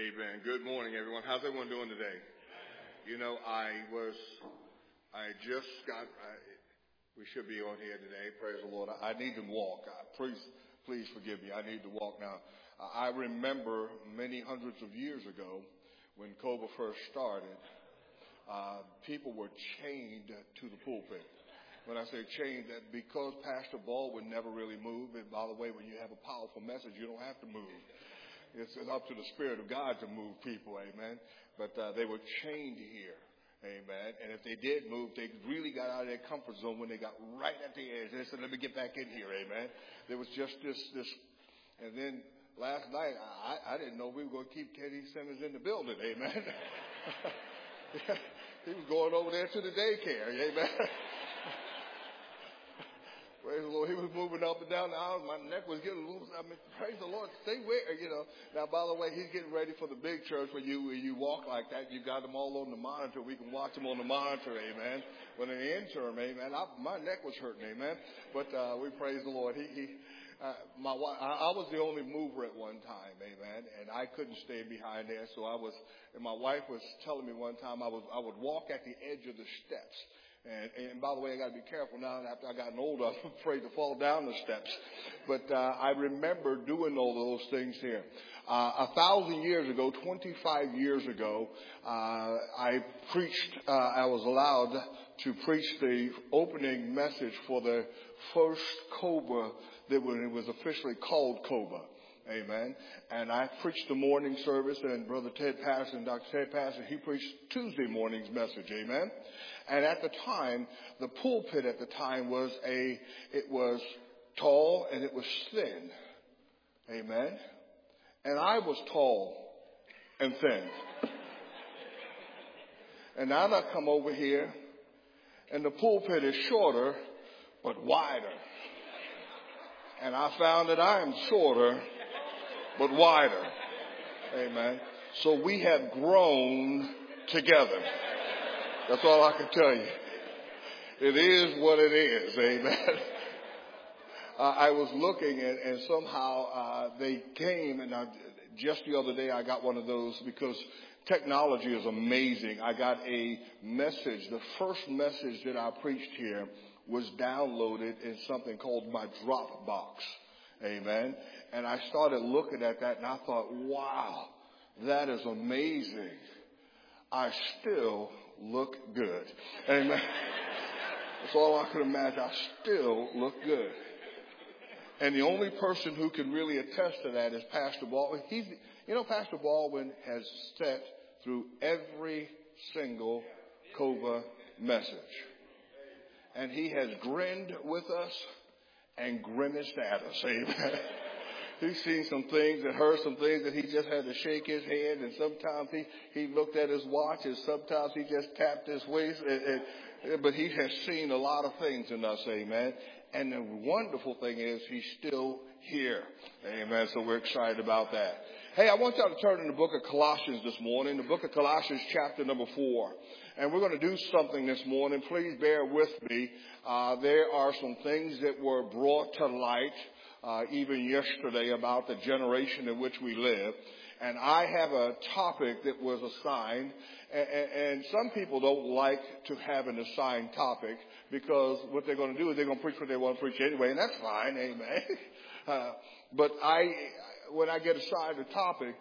Amen. Good morning, everyone. How's everyone doing today? You know, we should be on here today. Praise the Lord. I need to walk. Please forgive me. I need to walk now. I remember many hundreds of years ago when COBA first started, people were chained to the pulpit. When I say chained, that because Pastor Baldwin never really moved, and by the way, when you have a powerful message, you don't have to move. It's up to the Spirit of God to move people, amen. But they were chained here, amen. And if they did move, they really got out of their comfort zone when they got right at the edge. They said, let me get back in here, amen. There was just this. And then last night, I didn't know we were going to keep Kenny Simmons in the building, amen. He was going over there to the daycare, amen. Praise the Lord. He was moving up and down the aisle. My neck was getting loose. I mean, praise the Lord. Stay where, you know. Now, by the way, he's getting ready for the big church where you walk like that. You got them all on the monitor. We can watch them on the monitor, amen. But in the interim, amen, my neck was hurting, amen. But we praise the Lord. My wife, I was the only mover at one time, amen, and I couldn't stay behind there. So and my wife was telling me one time I would walk at the edge of the steps. And by the way, I got to be careful now. After I gotten older, I'm afraid to fall down the steps. But I remember doing all those things here. 1,000 years ago, 25 years ago, I was allowed to preach the opening message for the first COBA that was officially called COBA. Amen. And I preached the morning service, and Brother Ted Patterson, Dr. Ted Patterson, he preached Tuesday morning's message. Amen. And at the time, the pulpit at the time was tall and it was thin. Amen. And I was tall and thin. And now I come over here, and the pulpit is shorter but wider. And I found that I am shorter but wider. Amen. So we have grown together. That's all I can tell you. It is what it is. Amen. I was looking and somehow they came, and just the other day I got one of those because technology is amazing. I got a message. The first message that I preached here was downloaded in something called my Dropbox. Amen. And I started looking at that and I thought, wow, that is amazing. I still look good. Amen. That's all I could imagine. I still look good. And the only person who can really attest to that is Pastor Baldwin. Pastor Baldwin has sat through every single COBA message. And he has grinned with us and grimaced at us. Amen. He's seen some things and heard some things that he just had to shake his head. And sometimes he looked at his watch, and sometimes he just tapped his waist. But he has seen a lot of things in us. Amen. And the wonderful thing is he's still here. Amen. So we're excited about that. Hey, I want y'all to turn in the book of Colossians this morning, the book of Colossians chapter number 4. And we're going to do something this morning. Please bear with me. There are some things that were brought to light even yesterday about the generation in which we live. And I have a topic that was assigned. And some people don't like to have an assigned topic because what they're going to do is they're going to preach what they want to preach anyway. And that's fine. Amen. But when I get assigned a topic,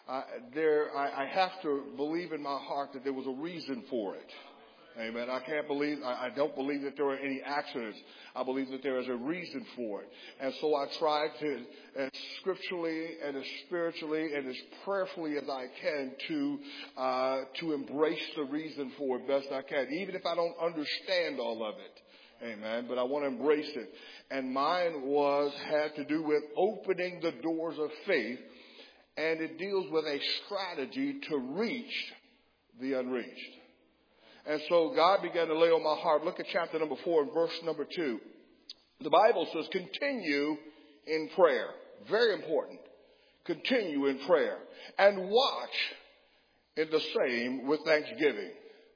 I have to believe in my heart that there was a reason for it. Amen. I don't believe that there are any accidents. I believe that there is a reason for it. And so I try to, as scripturally and as spiritually and as prayerfully as I can to embrace the reason for it best I can, even if I don't understand all of it. Amen. But I want to embrace it. And mine had to do with opening the doors of faith. And it deals with a strategy to reach the unreached. And so God began to lay on my heart. Look at chapter number 4 and verse number 2. The Bible says, continue in prayer. Very important. Continue in prayer. And watch in the same with thanksgiving.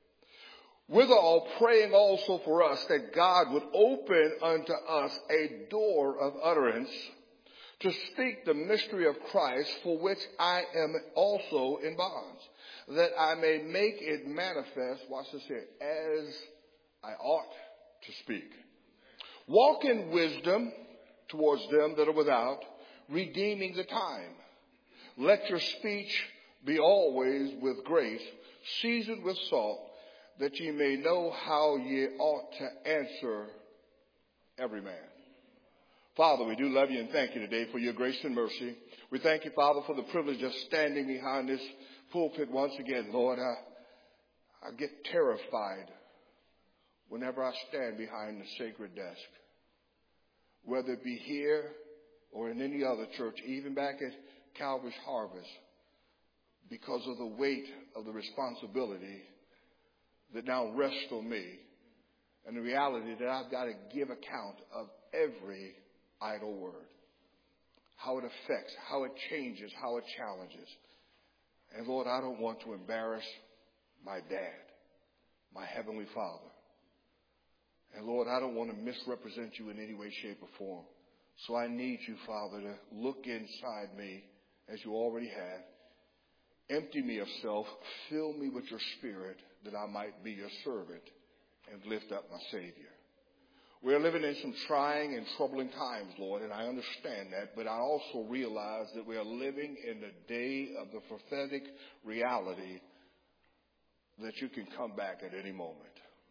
Withal, praying also for us that God would open unto us a door of utterance to speak the mystery of Christ, for which I am also in bonds, that I may make it manifest, watch this here, as I ought to speak. Walk in wisdom towards them that are without, redeeming the time. Let your speech be always with grace, seasoned with salt, that ye may know how ye ought to answer every man. Father, we do love you and thank you today for your grace and mercy. We thank you, Father, for the privilege of standing behind this pulpit once again. Lord, I get terrified whenever I stand behind the sacred desk, whether it be here or in any other church, even back at Calvary's Harvest, because of the weight of the responsibility that now rests on me and the reality that I've got to give account of every idle word, how it affects, how it changes, how it challenges. And Lord, I don't want to embarrass my dad, my Heavenly Father. And Lord, I don't want to misrepresent you in any way, shape, or form. So I need you, Father, to look inside me as you already have. Empty me of self, fill me with your Spirit, that I might be your servant and lift up my Savior. We're living in some trying and troubling times, Lord, and I understand that, but I also realize that we are living in the day of the prophetic reality that you can come back at any moment.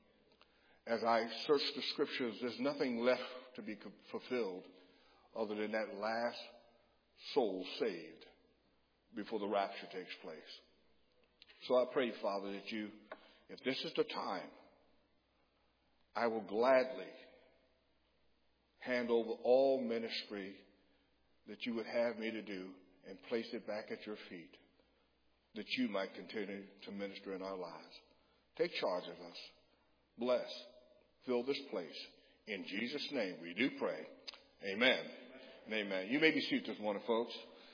As I search the scriptures, there's nothing left to be fulfilled other than that last soul saved before the rapture takes place. So I pray, Father, that you, if this is the time, I will gladly hand over all ministry that you would have me to do and place it back at your feet, that you might continue to minister in our lives. Take charge of us. Bless. Fill this place. In Jesus' name we do pray. Amen. And amen. You may be seated this morning, folks.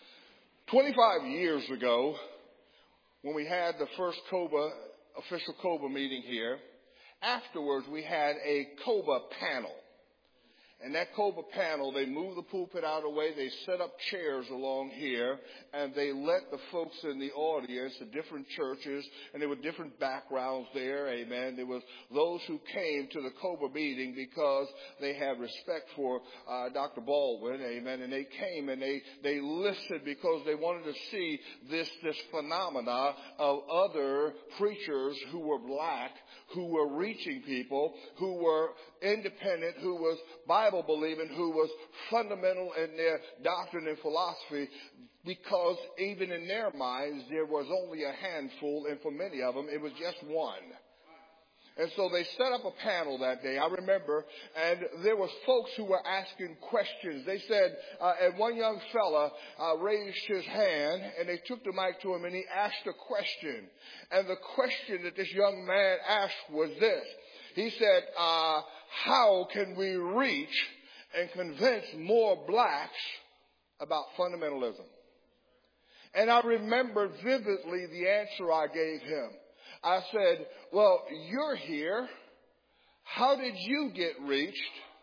25 years ago, when we had the first official COBA meeting here, afterwards we had a COBA panel. And that COBA panel, they moved the pulpit out of the way, they set up chairs along here, and they let the folks in the audience, the different churches, and there were different backgrounds there, amen. There was those who came to the COBA meeting because they had respect for Dr. Baldwin, amen, and they came and they listened because they wanted to see this phenomena of other preachers who were black, who were reaching people, who were independent, who was Bible believing, who was fundamental in their doctrine and philosophy, because even in their minds there was only a handful, and for many of them it was just one. And so they set up a panel that day, I remember, and there was folks who were asking questions. They said, and one young fella raised his hand, and they took the mic to him, and he asked a question. And the question that this young man asked was this. He said, how can we reach and convince more blacks about fundamentalism? And I remember vividly the answer I gave him. I said, well, you're here. How did you get reached?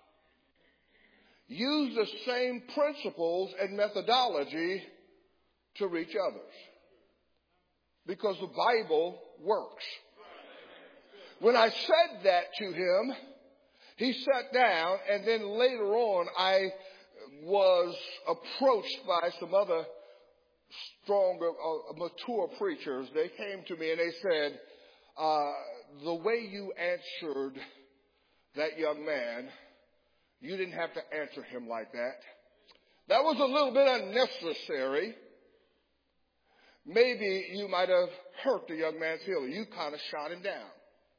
Use the same principles and methodology to reach others. Because the Bible works. When I said that to him, he sat down, and then later on I was approached by some other stronger, mature preachers. They came to me and they said, the way you answered that young man, you didn't have to answer him like that. That was a little bit unnecessary. Maybe you might have hurt the young man's feelings. You kind of shot him down.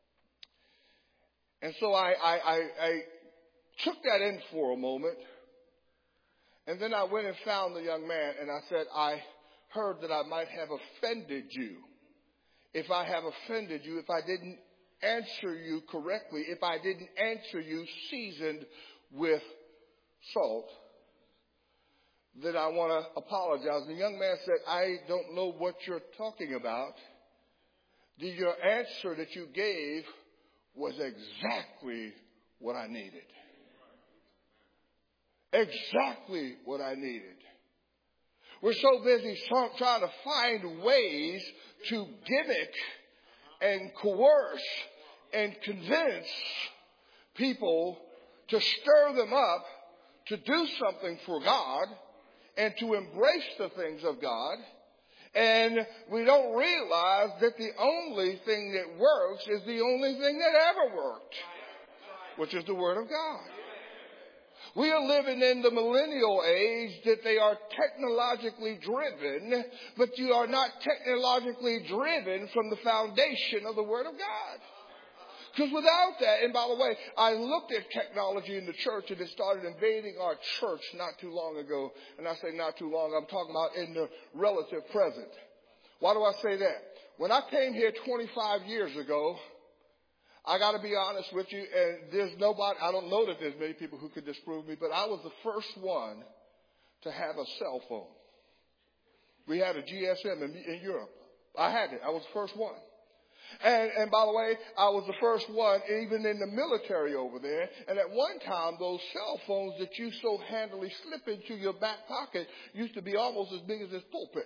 And so I took that in for a moment. And then I went and found the young man and I said, I heard that I might have offended you. If I have offended you, if I didn't answer you correctly, if I didn't answer you seasoned with salt, then I want to apologize. The young man said, I don't know what you're talking about. Your answer that you gave was exactly what I needed. exactly what I needed. We're so busy trying to find ways to gimmick and coerce and convince people to stir them up to do something for God and to embrace the things of God. And we don't realize that the only thing that works is the only thing that ever worked, which is the Word of God. We are living in the millennial age that they are technologically driven, but you are not technologically driven from the foundation of the Word of God. Because without that, and by the way, I looked at technology in the church and it started invading our church not too long ago. And I say not too long, I'm talking about in the relative present. Why do I say that? When I came here 25 years ago, I got to be honest with you, and there's nobody, I don't know that there's many people who could disprove me, but I was the first one to have a cell phone. We had a GSM in Europe. I had it. I was the first one. And by the way, I was the first one even in the military over there. And at one time, those cell phones that you so handily slip into your back pocket used to be almost as big as this pulpit.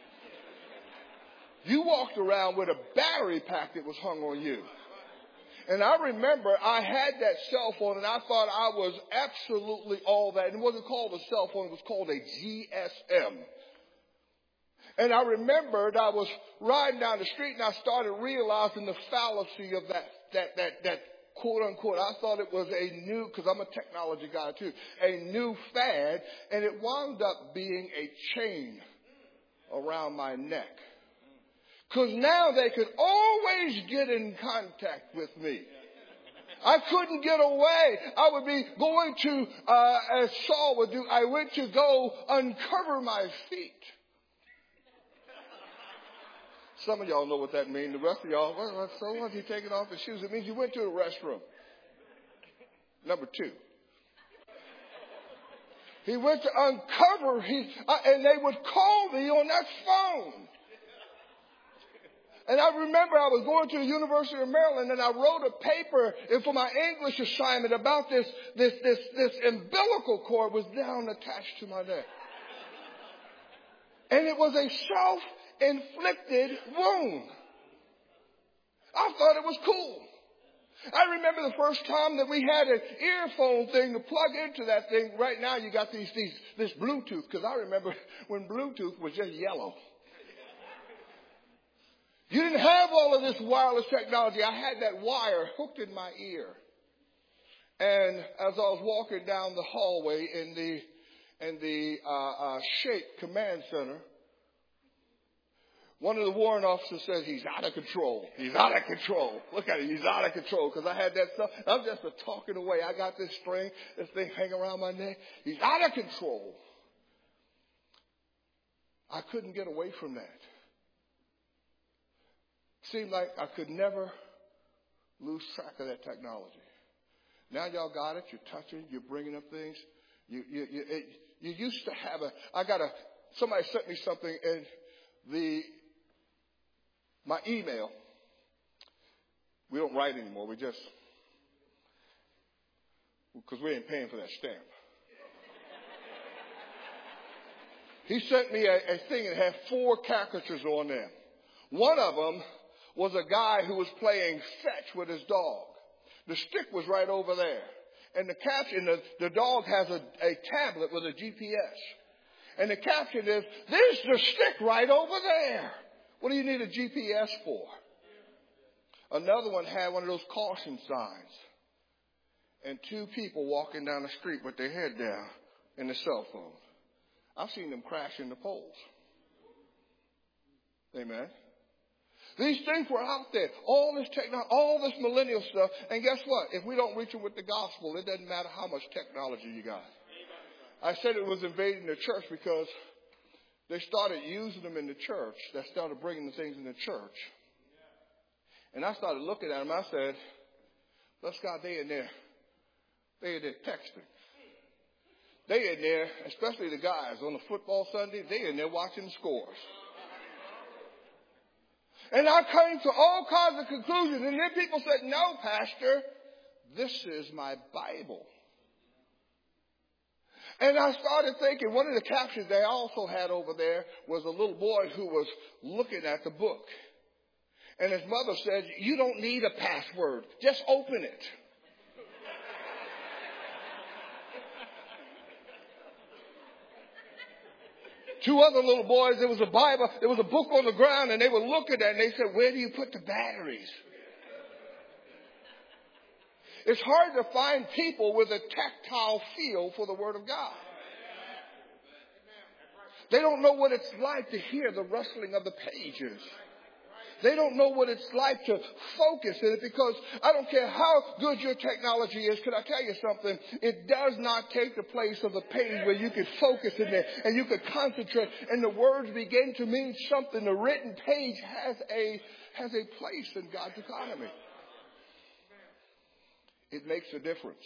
You walked around with a battery pack that was hung on you. And I remember I had that cell phone and I thought I was absolutely all that. And it wasn't called a cell phone, it was called a GSM. And I remembered I was riding down the street and I started realizing the fallacy of that quote unquote. I thought it was a new, because I'm a technology guy too, a new fad. And it wound up being a chain around my neck. Because now they could always get in contact with me. I couldn't get away. I would be going to, as Saul would do, I went to go uncover my feet. Some of y'all know what that means. The rest of y'all, well, so what? He taking off his shoes. It means you went to the restroom. Number 2. He went to uncover and they would call me on that phone. And I remember I was going to the University of Maryland and I wrote a paper for my English assignment about this umbilical cord was down attached to my neck. And it was a self-inflicted wound. I thought it was cool. I remember the first time that we had an earphone thing to plug into that thing. Right now you got this Bluetooth, because I remember when Bluetooth was just yellow. You didn't have all of this wireless technology. I had that wire hooked in my ear. And as I was walking down the hallway in the SHAPE Command Center, one of the warrant officers said, he's out of control. He's out of control. Look at him. He's out of control. Because I had that stuff. I'm just talking away. I got this thing hanging around my neck. He's out of control. I couldn't get away from that. Seemed like I could never lose track of that technology. Now y'all got it. You're touching. You're bringing up things. You used to have somebody sent me something in my email. We don't write anymore. Because we ain't paying for that stamp. He sent me a thing that had 4 caricatures on there. One of them was a guy who was playing fetch with his dog. The stick was right over there. And the caption, the dog has a tablet with a GPS. And the caption is, there's the stick right over there. What do you need a GPS for? Another one had one of those caution signs. And 2 people walking down the street with their head down in the cell phone. I've seen them crash into poles. Amen. These things were out there. All this technology, all this millennial stuff. And guess what? If we don't reach them with the gospel, it doesn't matter how much technology you got. I said it was invading the church because they started using them in the church. They started bringing the things in the church. And I started looking at them. I said, bless God, they in there texting. They in there, especially the guys on the football Sunday, they in there watching the scores. And I came to all kinds of conclusions. And then people said, no, Pastor, this is my Bible. And I started thinking, one of the captions they also had over there was a little boy who was looking at the book. And his mother said, you don't need a password. Just open it. Two other little boys, there was a Bible, there was a book on the ground, and they were looking at it, and they said, where do you put the batteries? It's hard to find people with a tactile feel for the Word of God. They don't know what it's like to hear the rustling of the pages. They don't know what it's like to focus in it, because I don't care how good your technology is. Can I tell you something? It does not take the place of the page where you can focus in there and you can concentrate and the words begin to mean something. The written page has a place in God's economy. It makes a difference.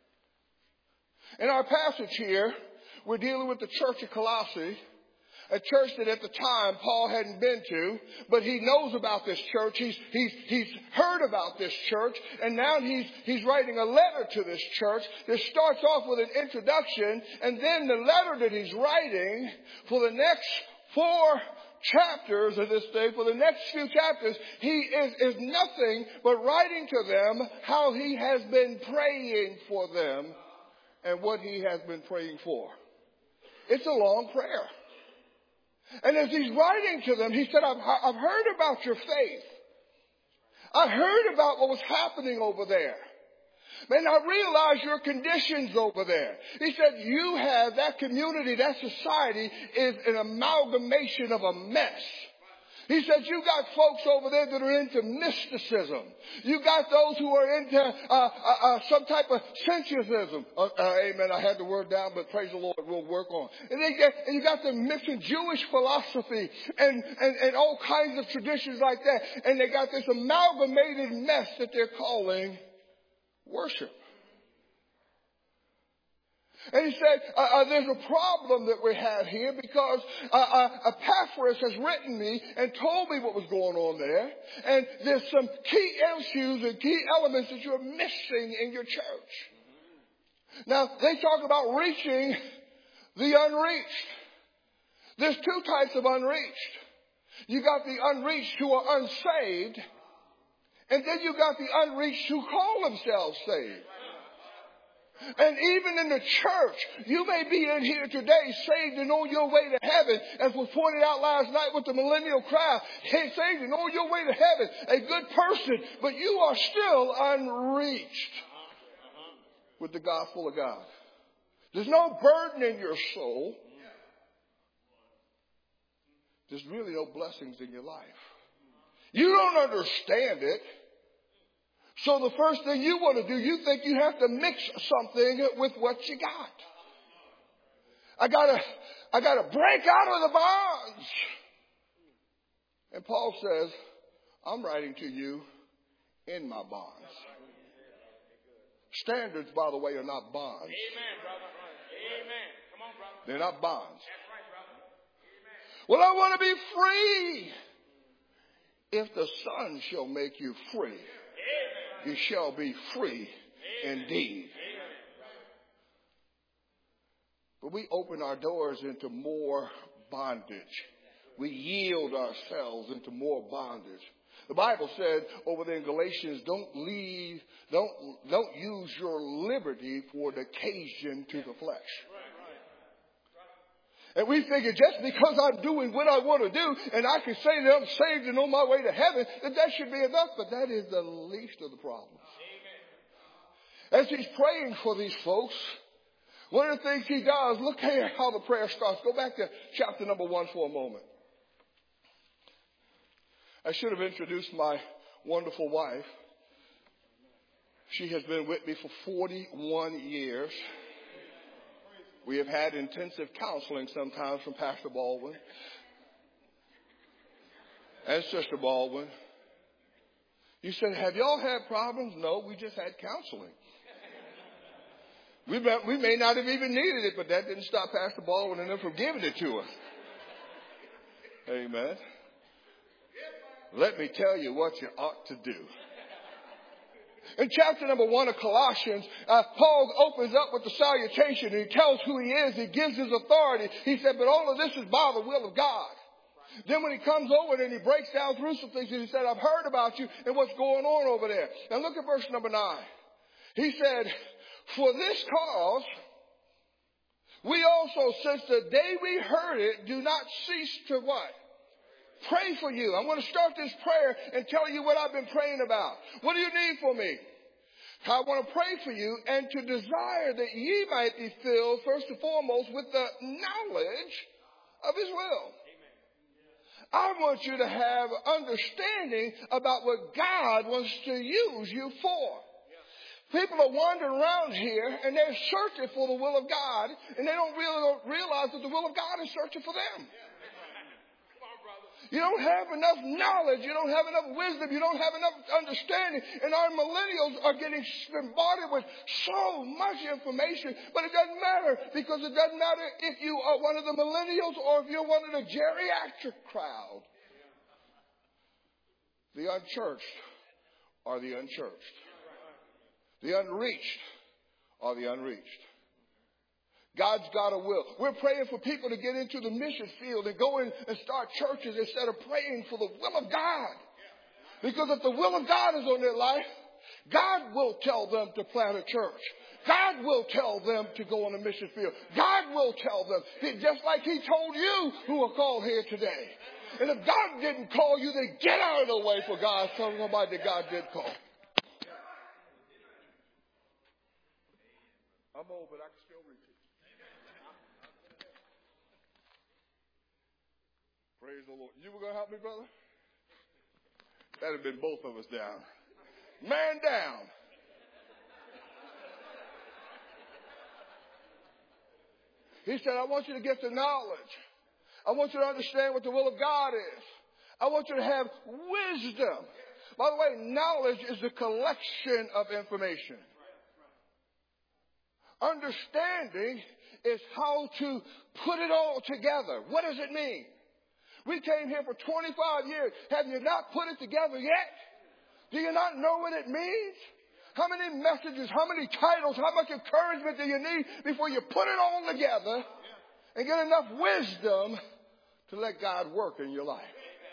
In our passage here, we're dealing with the church of Colossae, a church that at the time Paul hadn't been to, but he knows about this church. He's heard about this church, and now he's writing a letter to this church that starts off with an introduction, and then the letter that he's writing for the next 4 chapters of this thing, for the next few chapters, he is nothing but writing to them how he has been praying for them and what he has been praying for. It's a long prayer. And as he's writing to them, he said, I've heard about your faith. I heard about what was happening over there. Man, I realize your conditions over there. He said, you have that community, that society is an amalgamation of a mess. He said, you got folks over there that are into mysticism. You got those who are into some type of sensualism. Amen. I had the word down, but praise the Lord, we'll work on. And you got them mixing Jewish philosophy and all kinds of traditions like that. And they got this amalgamated mess that they're calling worship. And he said, there's a problem that we have here because Epaphras has written me and told me what was going on there. And there's some key issues and key elements that you're missing in your church. Now, they talk about reaching the unreached. There's 2 types of unreached. You got the unreached who are unsaved. And then you got the unreached who call themselves saved. And even in the church, you may be in here today saved and on your way to heaven, as was pointed out last night with the millennial crowd. Saved and on your way to heaven, a good person, but you are still unreached with the gospel of God. There's no burden in your soul. There's really no blessings in your life. You don't understand it. So the first thing you want to do, you think you have to mix something with what you got. I gotta break out of the bonds. And Paul says, I'm writing to you in my bonds. Standards, by the way, are not bonds. Amen, brother. Amen. Come on, brother. They're not bonds. That's right, brother. Amen. Well, I want to be free. If the Son shall make you free, you shall be free indeed. But we open our doors into more bondage. We yield ourselves into more bondage. The Bible said over there in Galatians, don't use your liberty for an occasion to the flesh. And we figure just because I'm doing what I want to do and I can say that I'm saved and on my way to heaven, that should be enough. But that is the least of the problems. As he's praying for these folks, one of the things he does, look here how the prayer starts. Go back to chapter number 1 for a moment. I should have introduced my wonderful wife. She has been with me for 41 years. We have had intensive counseling sometimes from Pastor Baldwin and Sister Baldwin. You said, have y'all had problems? No, we just had counseling. We may not have even needed it, but that didn't stop Pastor Baldwin and them from giving it to us. Amen. Let me tell you what you ought to do. In chapter number 1 of Colossians, Paul opens up with the salutation and he tells who he is. He gives his authority. He said, but all of this is by the will of God. Then when he comes over and he breaks down through some things, he said, I've heard about you and what's going on over there. Now look at verse number 9. He said, for this cause, we also, since the day we heard it, do not cease to what? Pray for you. I'm going to start this prayer and tell you what I've been praying about. What do you need from me? I want to pray for you and to desire that ye might be filled, first and foremost, with the knowledge of his will. I want you to have understanding about what God wants to use you for. People are wandering around here and they're searching for the will of God, and they don't really realize that the will of God is searching for them. You don't have enough knowledge. You don't have enough wisdom. You don't have enough understanding. And our millennials are getting bombarded with so much information. But it doesn't matter, because it doesn't matter if you are one of the millennials or if you're one of the geriatric crowd. The unchurched are the unchurched. The unreached are the unreached. God's got a will. We're praying for people to get into the mission field and go in and start churches instead of praying for the will of God. Because if the will of God is on their life, God will tell them to plant a church. God will tell them to go on a mission field. God will tell them, just like he told you who are called here today. And if God didn't call you, then get out of the way for God. Tell somebody that God did call. I'm old, but I can still reach it. Praise the Lord. You were going to help me, brother? That'd have been both of us down. Man down. He said, I want you to get the knowledge. I want you to understand what the will of God is. I want you to have wisdom. By the way, knowledge is the collection of information. Understanding is how to put it all together. What does it mean? We came here for 25 years. Have you not put it together yet? Do you not know what it means? How many messages, how many titles, how much encouragement do you need before you put it all together and get enough wisdom to let God work in your life?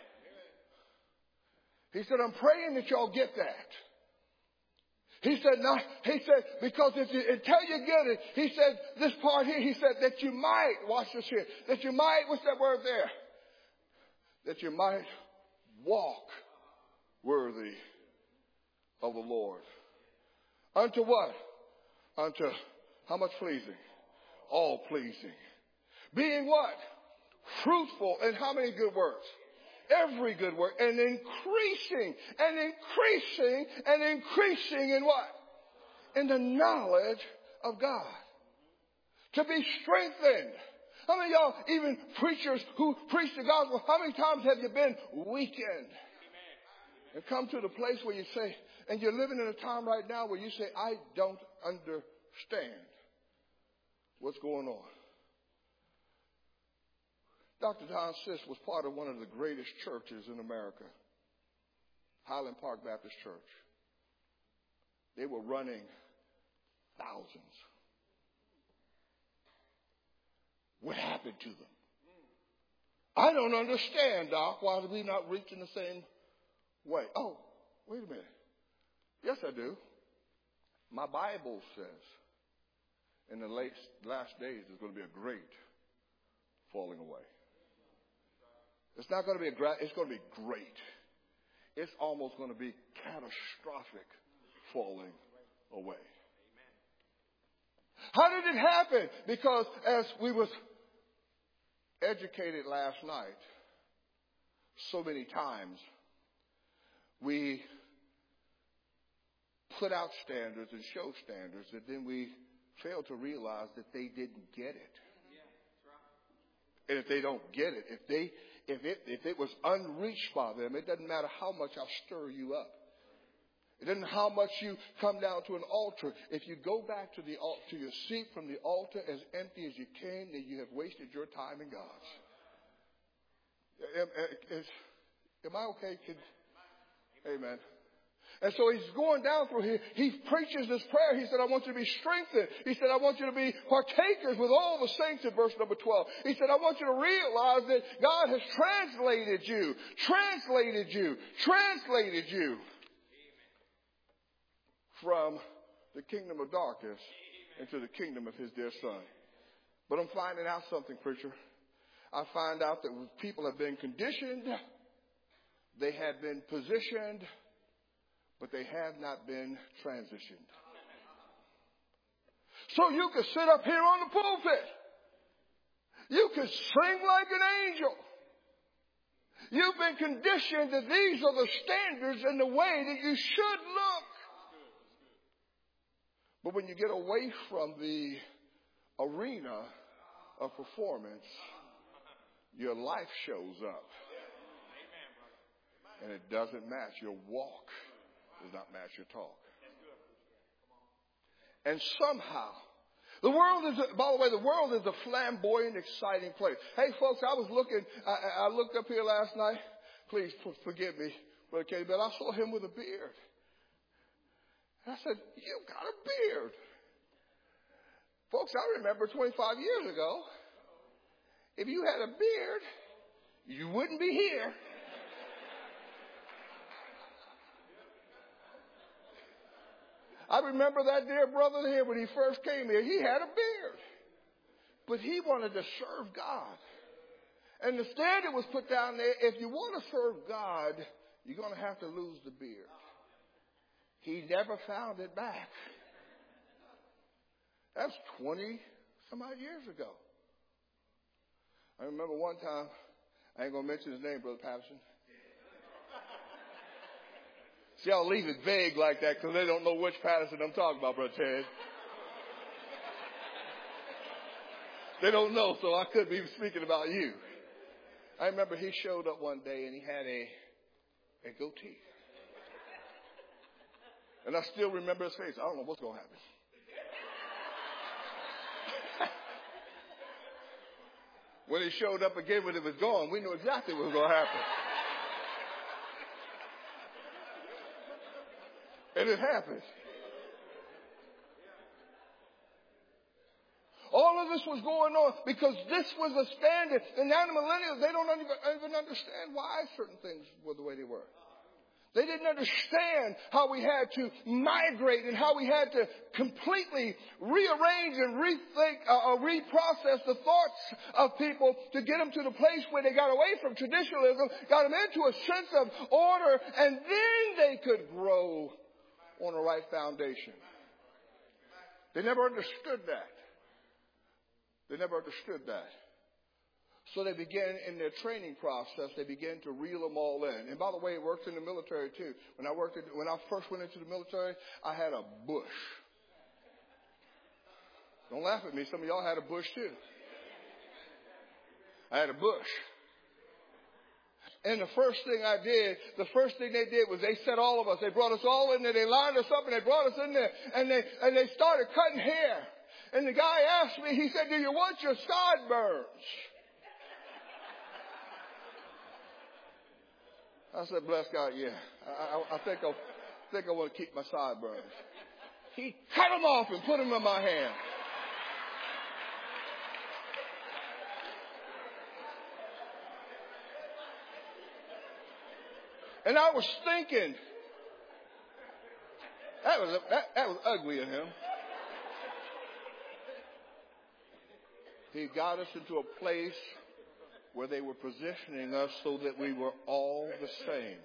He said, I'm praying that y'all get that. He said, no, he said, because until you get it, he said, this part here, he said, that you might, watch this here, that you might, what's that word there? That you might walk worthy of the Lord. Unto what? Unto how much pleasing? All pleasing. Being what? Fruitful in how many good works? Every good work. And increasing and increasing and increasing in what? In the knowledge of God. To be strengthened. How many of y'all, even preachers who preach the gospel, how many times have you been weakened? And come to the place where you say, and you're living in a time right now where you say, I don't understand what's going on. Dr. Don Sisk was part of one of the greatest churches in America, Highland Park Baptist Church. They were running thousands. What happened to them? I don't understand, Doc. Why are we not reaching the same way? Oh, wait a minute. Yes, I do. My Bible says in the last days there's going to be a great falling away. It's not going to be it's going to be great. It's almost going to be catastrophic falling away. How did it happen? Because as we was educated last night, so many times we put out standards and show standards that then we fail to realize that they didn't get it. And if they don't get it, if it was unreached by them, it doesn't matter how much I stir you up. It doesn't matter how much you come down to an altar. If you go back to your seat from the altar as empty as you came, then you have wasted your time in God's. Am I okay? Amen. And so he's going down through here. He preaches this prayer. He said, I want you to be strengthened. He said, I want you to be partakers with all the saints in verse number 12. He said, I want you to realize that God has translated you from the kingdom of darkness into the kingdom of his dear son. But I'm finding out something, preacher. I find out that people have been conditioned, they have been positioned, but they have not been transitioned. So you can sit up here on the pulpit. You can sing like an angel. You've been conditioned that these are the standards and the way that you should look. But when you get away from the arena of performance, your life shows up. And it doesn't match. Your walk does not match your talk. And somehow, the world is a flamboyant, exciting place. Hey, folks, I looked up here last night. Please forgive me, Brother Katie, but I saw him with a beard. And I said, you got a beard. Folks, I remember 25 years ago, if you had a beard, you wouldn't be here. I remember that dear brother here when he first came here. He had a beard. But he wanted to serve God. And the standard was put down there, if you want to serve God, you're going to have to lose the beard. He never found it back. That's 20 some odd years ago. I remember one time, I ain't going to mention his name, Brother Patterson. See, I'll leave it vague like that because they don't know which Patterson I'm talking about, Brother Ted. They don't know, so I could be speaking about you. I remember he showed up one day and he had a goatee. And I still remember his face. I don't know what's going to happen. When he showed up again when it was gone, we knew exactly what was going to happen. And it happened. All of this was going on because this was a standard. And now the millennials, they don't even understand why certain things were the way they were. They didn't understand how we had to migrate and how we had to completely rearrange and rethink or reprocess the thoughts of people to get them to the place where they got away from traditionalism, got them into a sense of order, and then they could grow on a right foundation. They never understood that. So they began in their training process, they began to reel them all in. And by the way, it works in the military too. When I first went into the military, I had a bush. Don't laugh at me. Some of y'all had a bush too. I had a bush. And the first thing they did was they set all of us. They brought us all in there. They lined us up and they brought us in there. And they started cutting hair. And the guy asked me, he said, do you want your sideburns? I said, bless God, yeah. I think I want to keep my sideburns. He cut them off and put them in my hand. And I was thinking, that was ugly of him. He got us into a place where they were positioning us so that we were all the same.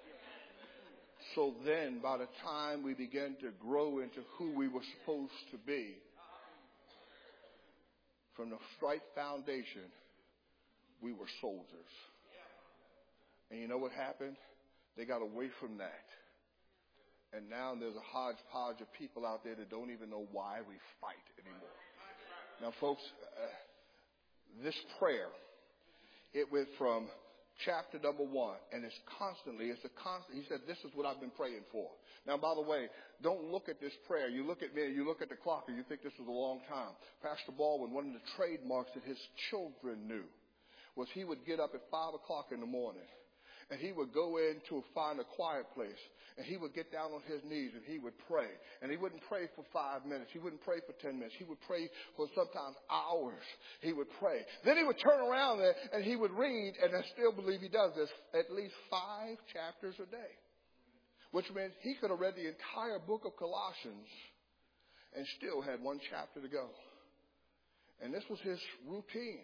So then, by the time we began to grow into who we were supposed to be, from the right foundation, we were soldiers. And you know what happened? They got away from that. And now there's a hodgepodge of people out there that don't even know why we fight anymore. Now, folks, this prayer, it went from chapter number 1, and it's constant. He said, this is what I've been praying for. Now, by the way, don't look at this prayer. You look at me, you look at the clock, and you think this is a long time. Pastor Baldwin, one of the trademarks that his children knew was he would get up at 5 o'clock in the morning. And he would go in to find a quiet place. And he would get down on his knees and he would pray. And he wouldn't pray for 5 minutes. He wouldn't pray for 10 minutes. He would pray for sometimes hours. He would pray. Then he would turn around and he would read, and I still believe he does this, at least 5 chapters a day. Which meant he could have read the entire book of Colossians and still had 1 chapter to go. And this was his routine.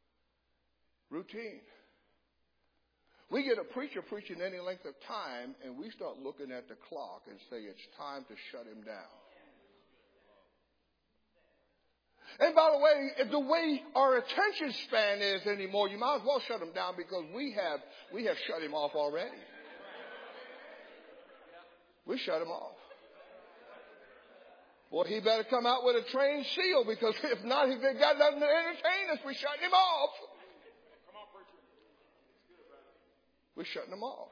We get a preacher preaching any length of time, and we start looking at the clock and say it's time to shut him down. And by the way our attention span is anymore, you might as well shut him down because we have shut him off already. We shut him off. Well, he better come out with a trained seal, because if not, if they got nothing to entertain us, we're shutting him off. We're shutting them off.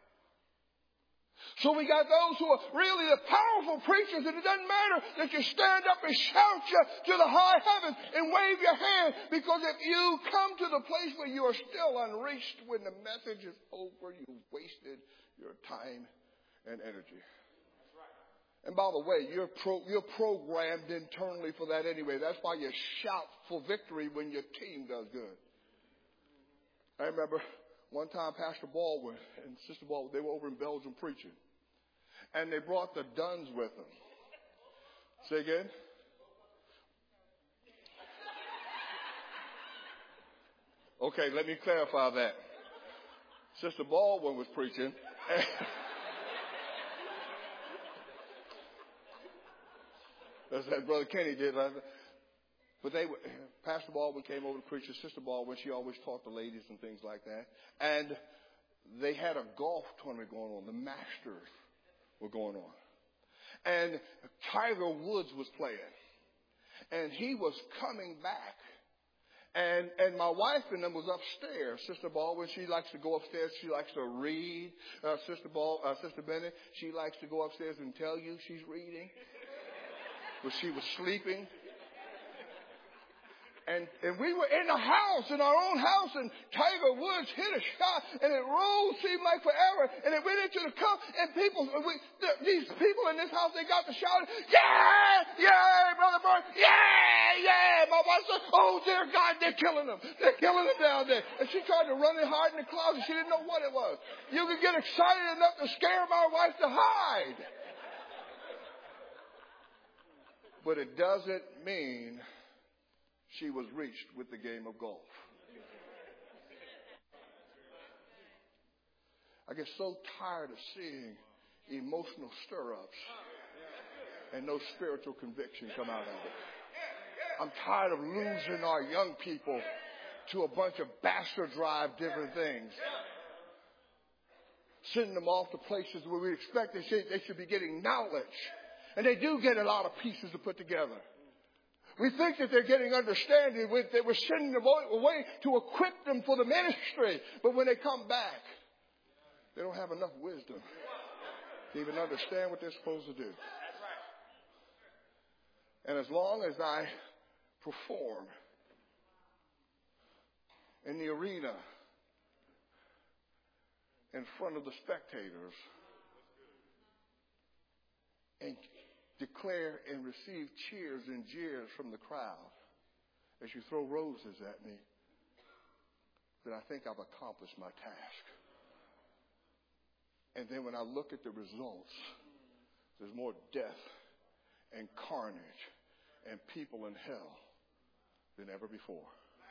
So we got those who are really the powerful preachers, and it doesn't matter that you stand up and shout to the high heavens and wave your hand, because if you come to the place where you are still unreached when the message is over, you've wasted your time and energy. And by the way, you're programmed internally for that anyway. That's why you shout for victory when your team does good. I remember one time Pastor Baldwin and Sister Baldwin, they were over in Belgium preaching. And they brought the Duns with them. Say again? Okay, let me clarify that. Sister Baldwin was preaching. That's what Brother Kenny did. But Pastor Baldwin came over to preach, and Sister Baldwin, she always taught the ladies and things like that. And they had a golf tournament going on. The Masters were going on. And Tiger Woods was playing. And he was coming back. And my wife and them was upstairs. Sister Baldwin, she likes to go upstairs. She likes to read. Sister Bennett, she likes to go upstairs and tell you she's reading. But she was sleeping. And we were in the house, in our own house, and Tiger Woods hit a shot, and it rolled, seemed like forever, and it went into the cup, and these people in this house, they got to shout, yeah, yeah, Brother Burns, yeah, yeah. My wife said, oh, dear God, they're killing them. They're killing them down there. And she tried to run and hide in the closet. She didn't know what it was. You could get excited enough to scare my wife to hide. But it doesn't mean she was reached with the game of golf. I get so tired of seeing emotional stir-ups and no spiritual conviction come out of it. I'm tired of losing our young people to a bunch of bastardized different things. Sending them off to places where we expect they should be getting knowledge. And they do get a lot of pieces to put together. We think that they're getting understanding. That we're sending them away to equip them for the ministry. But when they come back, they don't have enough wisdom to even understand what they're supposed to do. And as long as I perform in the arena in front of the spectators and declare and receive cheers and jeers from the crowd as you throw roses at me, then I think I've accomplished my task. And then when I look at the results, there's more death and carnage and people in hell than ever before.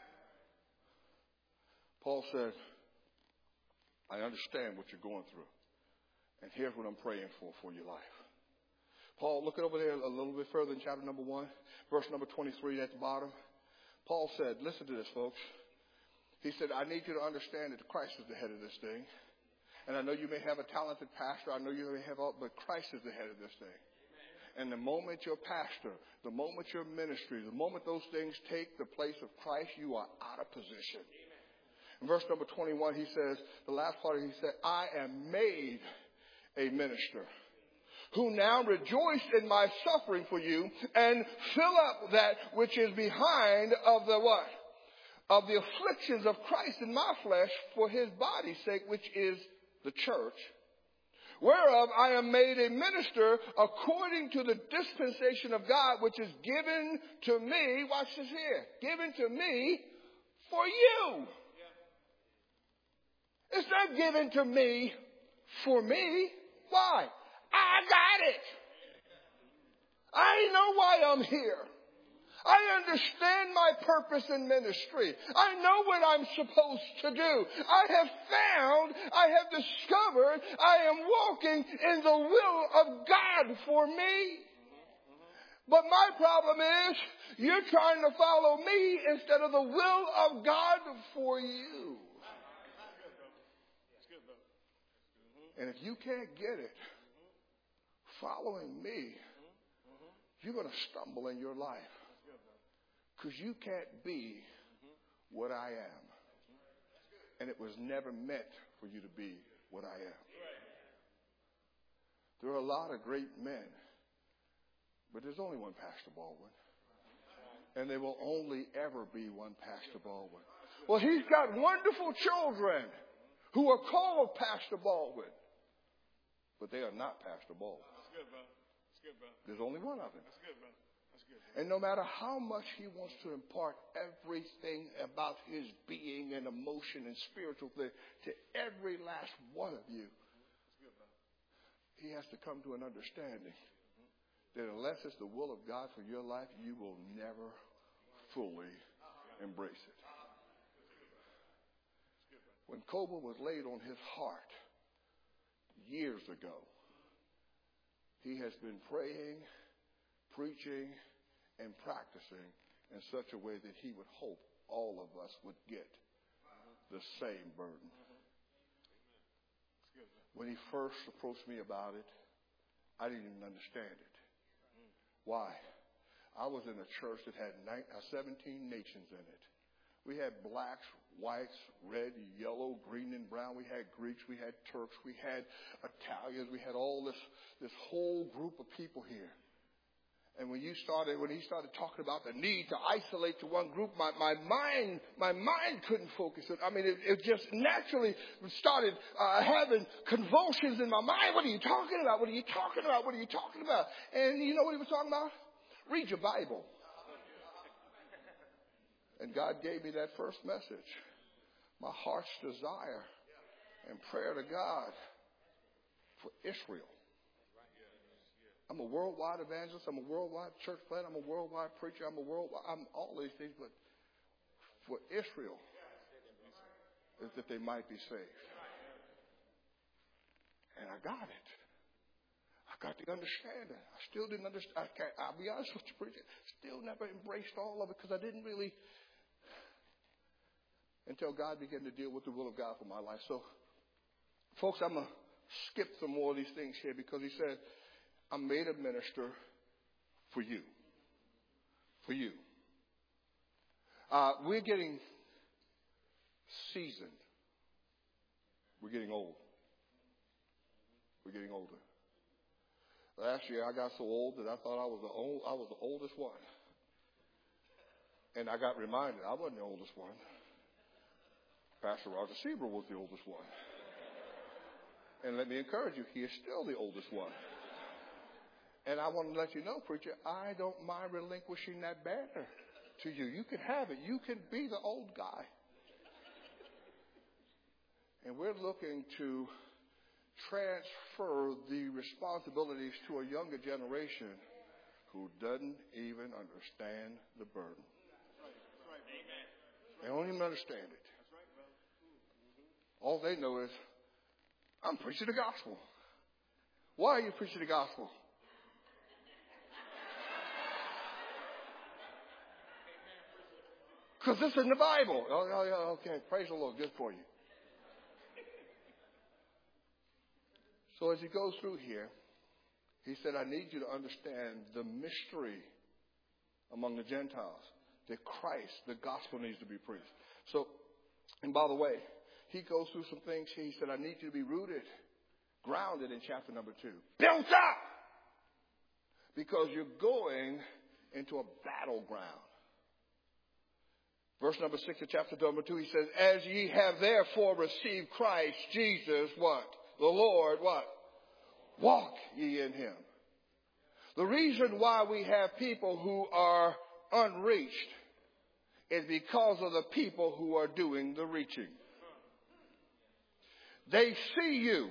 Paul said, I understand what you're going through. And here's what I'm praying for your life. Paul, look over there a little bit further in chapter number 1, verse number 23 at the bottom. Paul said, listen to this, folks. He said, I need you to understand that Christ is the head of this thing. And I know you may have a talented pastor. I know you may have all, but Christ is the head of this thing. And the moment your pastor, the moment your ministry, the moment those things take the place of Christ, you are out of position. In verse number 21, he says, the last part, he said, I am made a minister, who now rejoice in my suffering for you and fill up that which is behind of the what? of the afflictions of Christ in my flesh for his body's sake, which is the church, whereof I am made a minister according to the dispensation of God, which is given to me, watch this here, given to me for you. It's not given to me for me. Why? I got it. I know why I'm here. I understand my purpose in ministry. I know what I'm supposed to do. I have discovered I am walking in the will of God for me. But my problem is you're trying to follow me instead of the will of God for you. And if you can't get it, following me, you're going to stumble in your life. Because you can't be what I am. And it was never meant for you to be what I am. There are a lot of great men, but there's only one Pastor Baldwin. And there will only ever be one Pastor Baldwin. Well, he's got wonderful children who are called Pastor Baldwin. But they are not Pastor Baldwin. That's good, brother. That's good, brother. There's only one of them. That's good, brother. That's good. And no matter how much he wants to impart everything about his being and emotion and spiritual thing to every last one of you, he has to come to an understanding that unless it's the will of God for your life, you will never fully embrace it. When Koba was laid on his heart years ago, he has been praying, preaching, and practicing in such a way that he would hope all of us would get the same burden. When he first approached me about it, I didn't even understand it. Why? I was in a church that had 17 nations in it. We had blacks, whites, red, yellow, green, and brown. We had Greeks, we had Turks, we had Italians, we had all this whole group of people here. And when he started talking about the need to isolate to one group, my mind couldn't focus. I mean, it just naturally started having convulsions in my mind. What are you talking about? What are you talking about? What are you talking about? And you know what he was talking about? Read your Bible. And God gave me that first message. My heart's desire and prayer to God for Israel. I'm a worldwide evangelist. I'm a worldwide church planter. I'm a worldwide preacher. I'm all these things. But for Israel, is that they might be saved. And I got it. I got the understanding. I still didn't understand. I'll be honest with you, preacher. Still never embraced all of it because I didn't really, until God began to deal with the will of God for my life. So, folks, I'm going to skip some more of these things here because he said, I'm made a minister for you. For you. We're getting seasoned. We're getting old. We're getting older. Last year I got so old that I thought I was the oldest one. And I got reminded I wasn't the oldest one. Pastor Roger Seaver was the oldest one. And let me encourage you, he is still the oldest one. And I want to let you know, preacher, I don't mind relinquishing that banner to you. You can have it. You can be the old guy. And we're looking to transfer the responsibilities to a younger generation who doesn't even understand the burden. They don't even understand it. All they know is, I'm preaching the gospel. Why are you preaching the gospel? Because this is in the Bible. Oh, yeah, okay. Praise the Lord. Good for you. So as he goes through here, he said, I need you to understand the mystery among the Gentiles, that Christ, the gospel needs to be preached. So, and by the way, he goes through some things here. He said, I need you to be rooted, grounded in chapter number 2. Built up! Because you're going into a battleground. Verse number 6 of chapter number 2, he says, as ye have therefore received Christ Jesus, what? The Lord, what? Walk ye in him. The reason why we have people who are unreached is because of the people who are doing the reaching. They see you.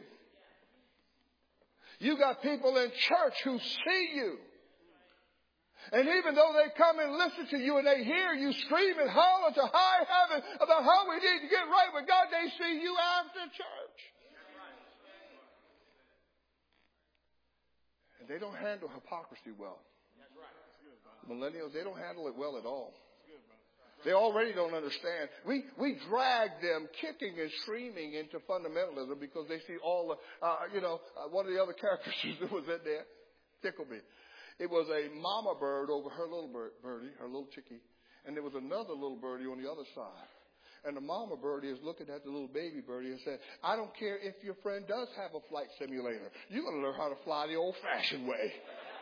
You got people in church who see you. And even though they come and listen to you and they hear you scream and holler to high heaven about how we need to get right with God, they see you after church. And they don't handle hypocrisy well. Millennials, they don't handle it well at all. They already don't understand. We drag them kicking and screaming into fundamentalism because they see all the, one of the other characters that was in there tickled me. It was a mama bird over her little birdie, her little chickie, and there was another little birdie on the other side. And the mama birdie is looking at the little baby birdie and said, I don't care if your friend does have a flight simulator. You're going to learn how to fly the old-fashioned way.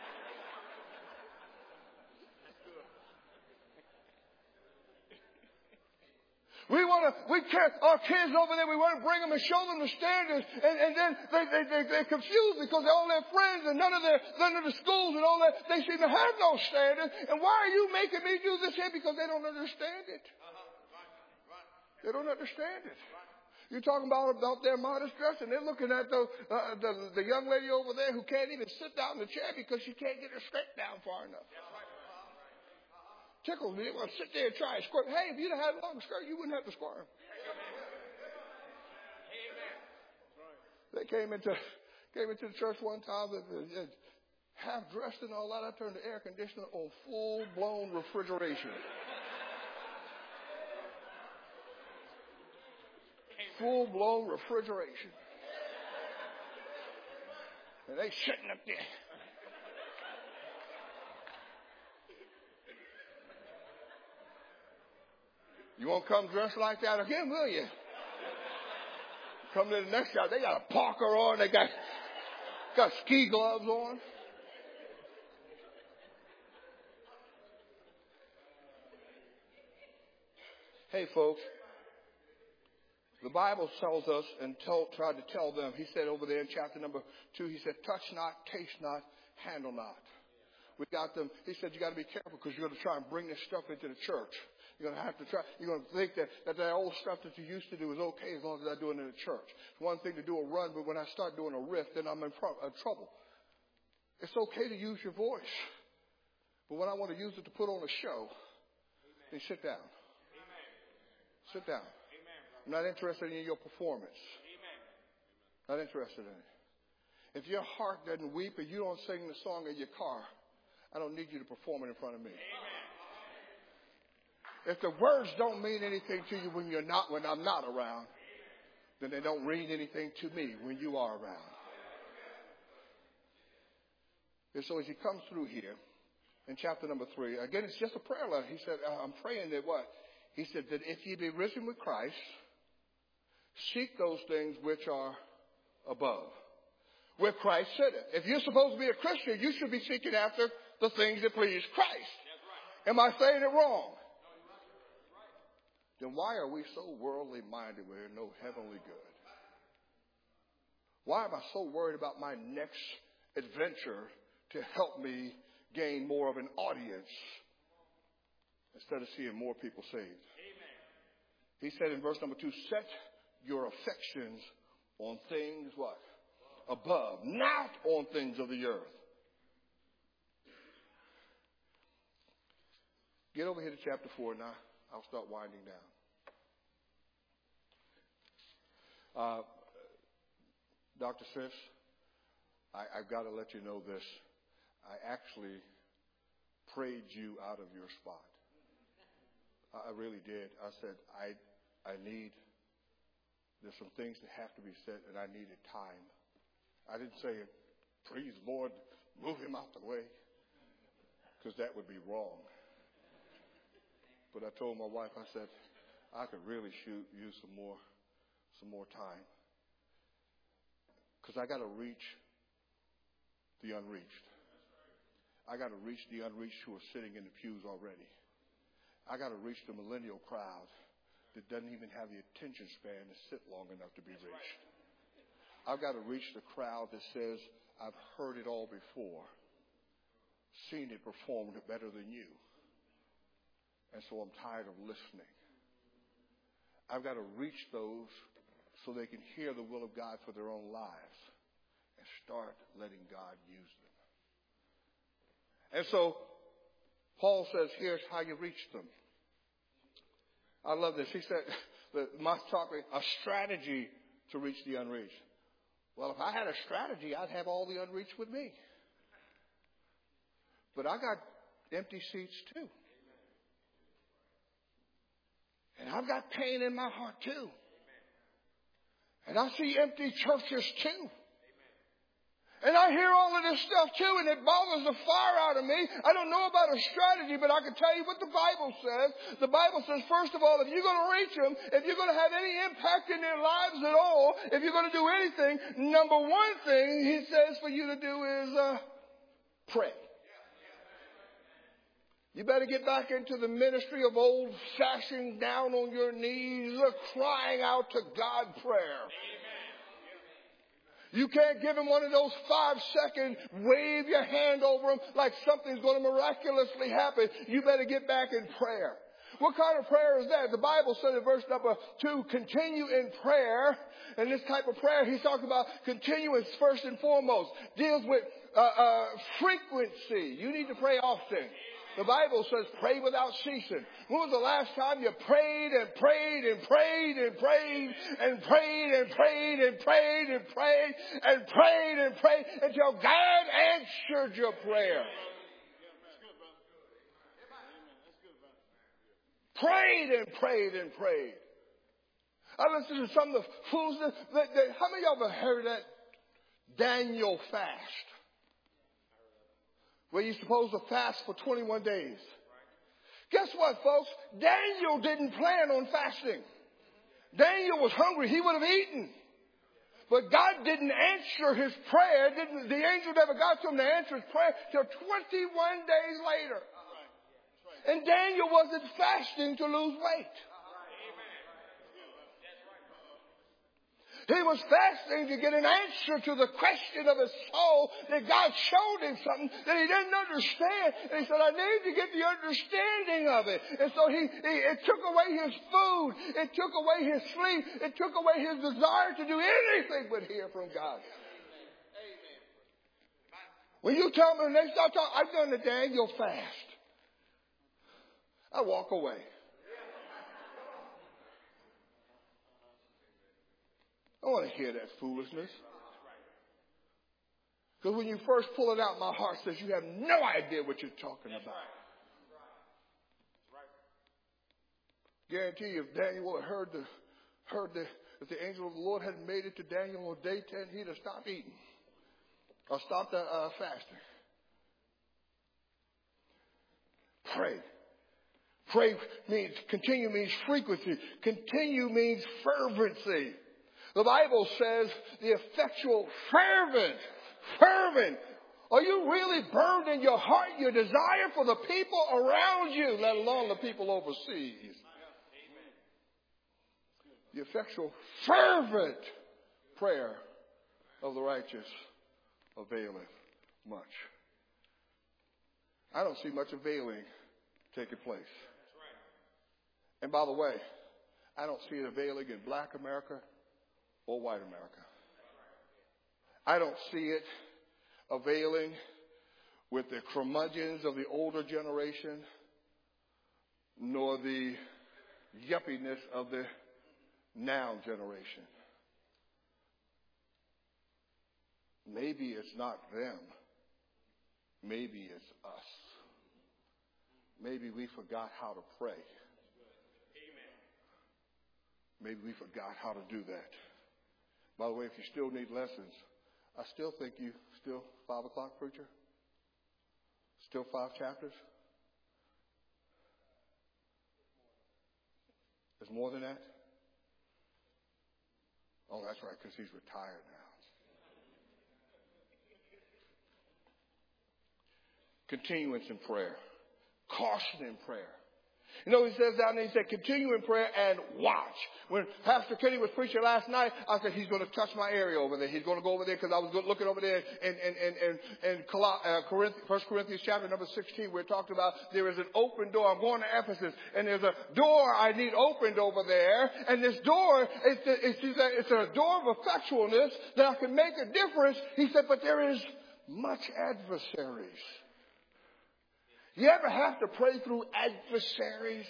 Our kids over there, we want to bring them and show them the standards, and then they're confused because all their friends and none of the schools and all that, they seem to have no standards. And why are you making me do this here? Because they don't understand it. They don't understand it. You're talking about their modest dress, and they're looking at the young lady over there who can't even sit down in the chair because she can't get her skirt down far enough. Tickles me. They want to sit there and try and squirm. Hey, if you'd have had a long skirt, you wouldn't have to squirm. They came into the church one time and half dressed and all that. I turned the air conditioner on full blown refrigeration. Full blown refrigeration. And they sitting up there. You won't come dressed like that again, will you? Come to the next guy, they got a parker on, they got ski gloves on. Hey, folks, the Bible tells us and tried to tell them, he said over there in chapter number 2, he said, touch not, taste not, handle not. We got them, he said, you got to be careful because you're going to try and bring this stuff into the church. You're going to have to try. You're going to think that old stuff that you used to do is okay as long as I do it in the church. It's one thing to do a run, but when I start doing a riff, then I'm in trouble. It's okay to use your voice. But when I want to use it to put on a show, then sit down. Sit down. I'm not interested in your performance. Not interested in it. If your heart doesn't weep and you don't sing the song in your car, I don't need you to perform it in front of me. If the words don't mean anything to you when I'm not around, then they don't mean anything to me when you are around. And so as he comes through here in chapter number 3, again, it's just a prayer letter. He said, I'm praying that what? He said that if ye be risen with Christ, seek those things which are above, where Christ sitteth. If you're supposed to be a Christian, you should be seeking after the things that please Christ. Am I saying it wrong? Then why are we so worldly minded we're no heavenly good? Why am I so worried about my next adventure to help me gain more of an audience instead of seeing more people saved? Amen. He said in verse number 2, set your affections on things what? Above, not on things of the earth. Get over here to chapter 4 now. I'll start winding down. Dr. Sis, I've got to let you know this. I actually prayed you out of your spot. I really did. I said, there's some things that have to be said, and I needed time. I didn't say, please, Lord, move him out the way, because that would be wrong. But I told my wife, I said, I could really use some more time. Because I got to reach the unreached. I got to reach the unreached who are sitting in the pews already. I got to reach the millennial crowd that doesn't even have the attention span to sit long enough to be reached. I've got to reach the crowd that says, I've heard it all before, seen it performed better than you, and so I'm tired of listening. I've got to reach those so they can hear the will of God for their own lives and start letting God use them. And so Paul says, here's how you reach them. I love this. He said, a strategy to reach the unreached. Well, if I had a strategy, I'd have all the unreached with me. But I got empty seats too. And I've got pain in my heart too. And I see empty churches too. And I hear all of this stuff too, and it bothers the fire out of me. I don't know about a strategy, but I can tell you what the Bible says. The Bible says, first of all, if you're going to reach them, if you're going to have any impact in their lives at all, if you're going to do anything, number one thing he says for you to do is pray. You better get back into the ministry of old-fashioned, down on your knees, crying out to God prayer. You can't give him one of those 5-second wave your hand over him like something's going to miraculously happen. You better get back in prayer. What kind of prayer is that? The Bible said in verse number 2, continue in prayer. And this type of prayer, he's talking about continuance first and foremost. Deals with frequency. You need to pray often. The Bible says pray without ceasing. When was the last time you prayed and prayed and prayed and prayed and prayed and prayed and prayed and prayed and prayed and prayed until God answered your prayer? Prayed and prayed and prayed. I listened to some of the foolishness. How many of y'all have heard that Daniel fast? Where you're supposed to fast for 21 days. Guess what, folks? Daniel didn't plan on fasting. Daniel was hungry. He would have eaten. But God didn't answer his prayer. The angel never got to him to answer his prayer till 21 days later. And Daniel wasn't fasting to lose weight. He was fasting to get an answer to the question of his soul that God showed him something that he didn't understand. And he said, I need to get the understanding of it. And so it took away his food. It took away his sleep. It took away his desire to do anything but hear from God. When you tell me, when they start talking, I've done the Daniel fast. I walk away. I don't want to hear that foolishness. Because when you first pull it out, my heart says you have no idea what you're talking about. Guarantee you, if Daniel had heard that the angel of the Lord had made it to Daniel on day 10, he'd have stopped eating or stopped fasting. Pray. Pray means continue, means frequency. Continue means fervency. The Bible says the effectual, fervent. Are you really burned in your heart, your desire for the people around you, let alone the people overseas? The effectual, fervent prayer of the righteous availeth much. I don't see much availing taking place. And by the way, I don't see it availing in black America or white America. I don't see it availing with the curmudgeons of the older generation, nor the yuppiness of the now generation. Maybe it's not them. Maybe it's us. Maybe we forgot how to pray. Maybe we forgot how to do that. By the way, if you still need lessons, I still think you still 5 o'clock preacher? Still 5 chapters? There's more than that? Oh, that's right, because he's retired now. Continuance in prayer. Caution in prayer. You know, he says down there, he said, continue in prayer and watch. When Pastor Kenny was preaching last night, I said, he's going to touch my area over there. He's going to go over there because I was looking over there in 1 Corinthians chapter number 16, where it talked about there is an open door. I'm going to Ephesus, and there's a door I need opened over there. And this door, it's a door of effectualness that I can make a difference. He said, but there is much adversaries. You ever have to pray through adversaries?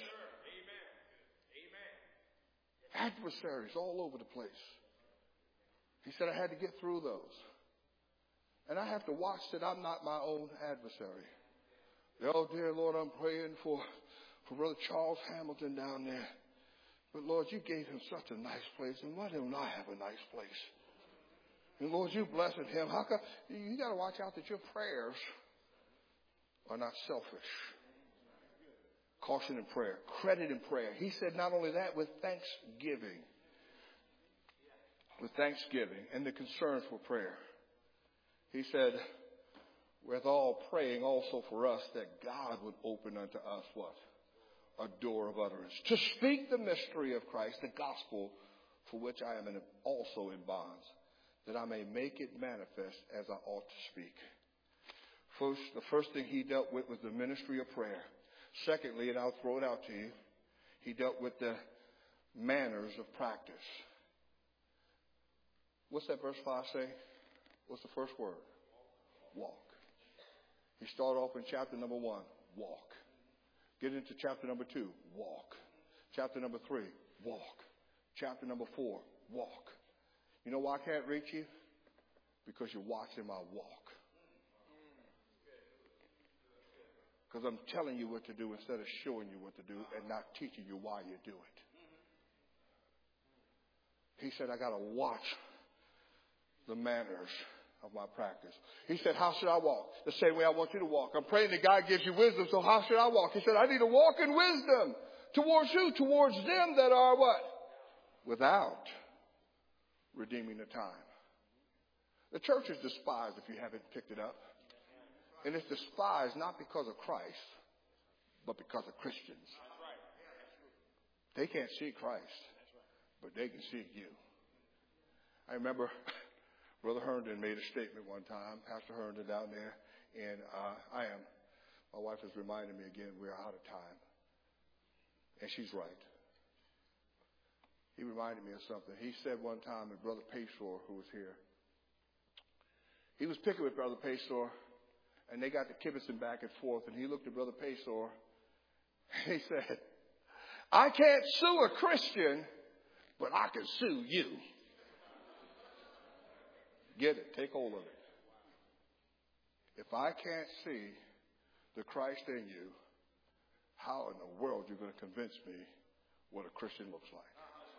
Amen. Adversaries all over the place. He said I had to get through those. And I have to watch that I'm not my own adversary. Oh, dear Lord, I'm praying for Brother Charles Hamilton down there. But, Lord, you gave him such a nice place, and why don't I have a nice place? And, Lord, you blessed him. How come? You got to watch out that your prayers are not selfish. Caution in prayer. Credit in prayer. He said not only that, with thanksgiving. With thanksgiving and the concerns for prayer. He said, with all praying also for us that God would open unto us what? A door of utterance. To speak the mystery of Christ, the gospel for which I am also in bonds, that I may make it manifest as I ought to speak. The first thing he dealt with was the ministry of prayer. Secondly, and I'll throw it out to you, he dealt with the manners of practice. What's that verse 5 say? What's the first word? Walk. He started off in chapter number 1, walk. Get into chapter number 2, walk. Chapter number 3, walk. Chapter number 4, walk. You know why I can't reach you? Because you're watching my walk. Because I'm telling you what to do instead of showing you what to do and not teaching you why you do it. He said, I got to watch the manners of my practice. He said, how should I walk? The same way I want you to walk. I'm praying that God gives you wisdom, so how should I walk? He said, I need to walk in wisdom. Towards who? Towards them that are what? Without redeeming the time. The church is despised if you haven't picked it up. And it's despised not because of Christ, but because of Christians. They can't see Christ, but they can see you. I remember Brother Herndon made a statement one time, Pastor Herndon down there, and my wife has reminded me again, we're out of time. And she's right. He reminded me of something. He said one time that Brother Paysor, who was here, he was picking with Brother Paysor, and they got to kibitzing back and forth, and he looked at Brother Paysor, and he said, I can't sue a Christian, but I can sue you. Get it. Take hold of it. If I can't see the Christ in you, how in the world are you going to convince me what a Christian looks like?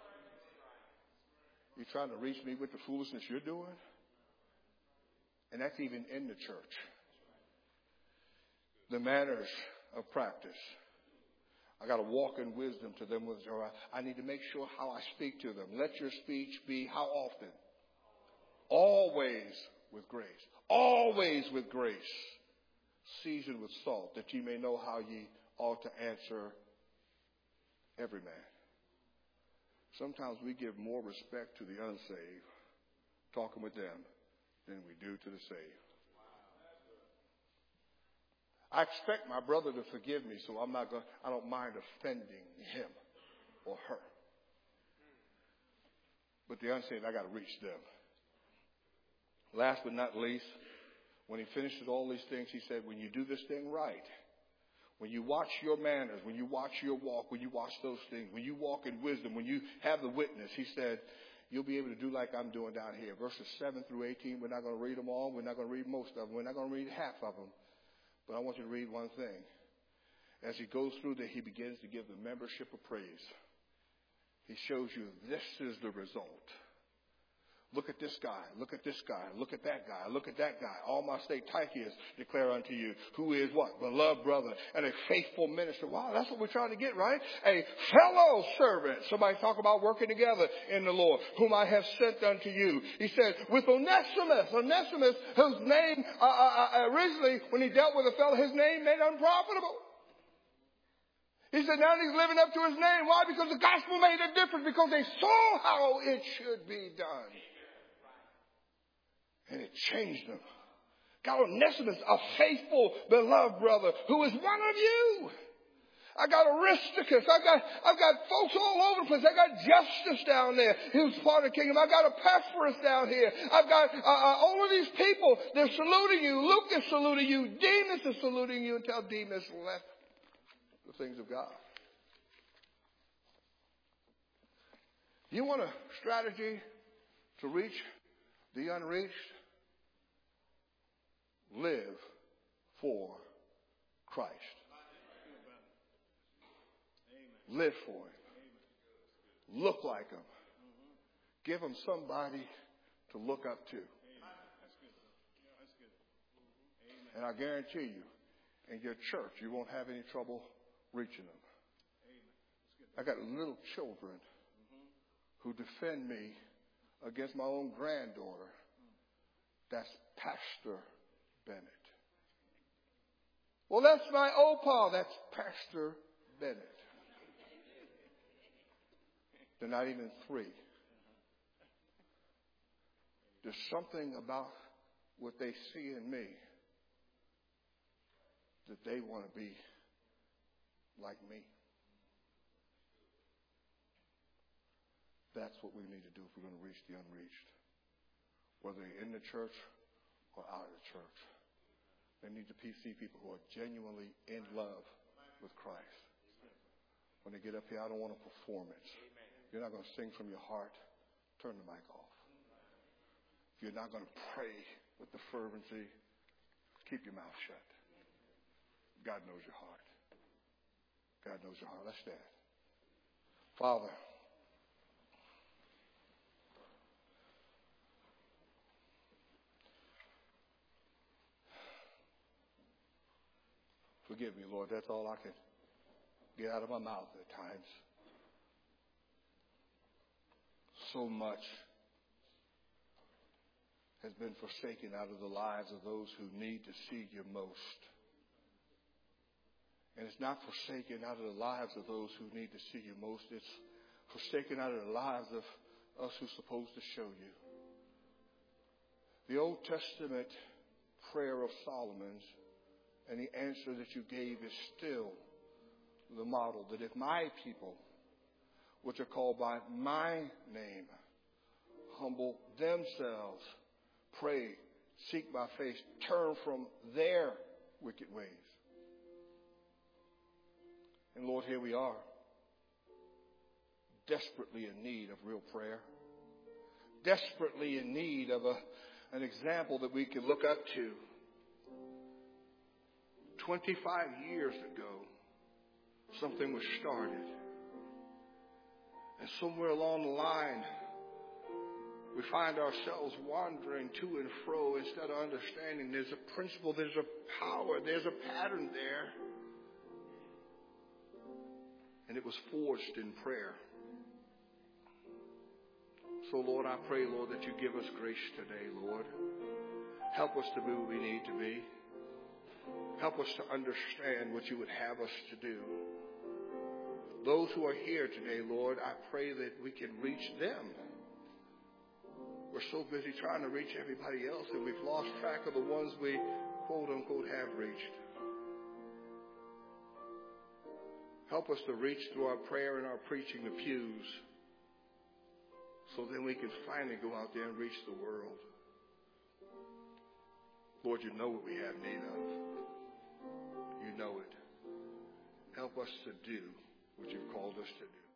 You trying to reach me with the foolishness you're doing? And that's even in the church. The manners of practice. I got to walk in wisdom to them. I need to make sure how I speak to them. Let your speech be how often? Always with grace. Always with grace. Seasoned with salt, that ye may know how ye ought to answer every man. Sometimes we give more respect to the unsaved, talking with them, than we do to the saved. I expect my brother to forgive me, so I don't mind offending him or her. But the unsaved, I got to reach them. Last but not least, when he finishes all these things, he said, when you do this thing right, when you watch your manners, when you watch your walk, when you watch those things, when you walk in wisdom, when you have the witness, he said, you'll be able to do like I'm doing down here. Verses 7 through 18, we're not going to read them all. We're not going to read most of them. We're not going to read half of them. But I want you to read one thing. As he goes through there, he begins to give the membership of praise. He shows you this is the result. Look at this guy. Look at this guy. Look at that guy. Look at that guy. All my state Tychicus declare unto you, who is what? Beloved brother and a faithful minister. Wow, that's what we're trying to get, right? A fellow servant. Somebody talk about working together in the Lord, whom I have sent unto you. He said, with Onesimus, whose name, originally, when he dealt with a fellow, his name made unprofitable. He said now he's living up to his name. Why? Because the gospel made a difference. Because they saw how it should be done. And it changed them. Got Onesimus, a faithful, beloved brother who is one of you. I got Aristarchus. I've got folks all over the place. I got Justus down there who's part of the kingdom. I got Epaphras down here. I've got all of these people. They're saluting you. Luke is saluting you. Demas is saluting you until Demas left the things of God. You want a strategy to reach the unreached? Live for Christ. Live for Him. Look like Him. Give Him somebody to look up to. And I guarantee you, in your church, you won't have any trouble reaching them. I got little children who defend me against my own granddaughter. That's Pastor Bennett. Well, that's my opa. That's Pastor Bennett. They're not even 3. There's something about what they see in me that they want to be like me. That's what we need to do if we're going to reach the unreached. Whether they're in the church or out of the church. They need to see people who are genuinely in love with Christ. When they get up here, I don't want a performance. You're not going to sing from your heart. Turn the mic off. If you're not going to pray with the fervency, keep your mouth shut. God knows your heart. God knows your heart. Let's stand. Father, forgive me, Lord. That's all I can get out of my mouth at times. So much has been forsaken out of the lives of those who need to see you most. And it's not forsaken out of the lives of those who need to see you most. It's forsaken out of the lives of us who're supposed to show you. The Old Testament prayer of Solomon's and the answer that you gave is still the model that if my people, which are called by my name, humble themselves, pray, seek my face, turn from their wicked ways. And Lord, here we are, desperately in need of real prayer, desperately in need of an example that we can look up to. 25 years ago, something was started. And somewhere along the line, we find ourselves wandering to and fro instead of understanding there's a principle, there's a power, there's a pattern there. And it was forged in prayer. So, Lord, I pray, Lord, that you give us grace today, Lord. Help us to be who we need to be. Help us to understand what you would have us to do. Those who are here today, Lord, I pray that we can reach them. We're so busy trying to reach everybody else that we've lost track of the ones we, quote unquote, have reached. Help us to reach through our prayer and our preaching the pews so then we can finally go out there and reach the world. Lord, you know what we have need of. You know it. Help us to do what you've called us to do.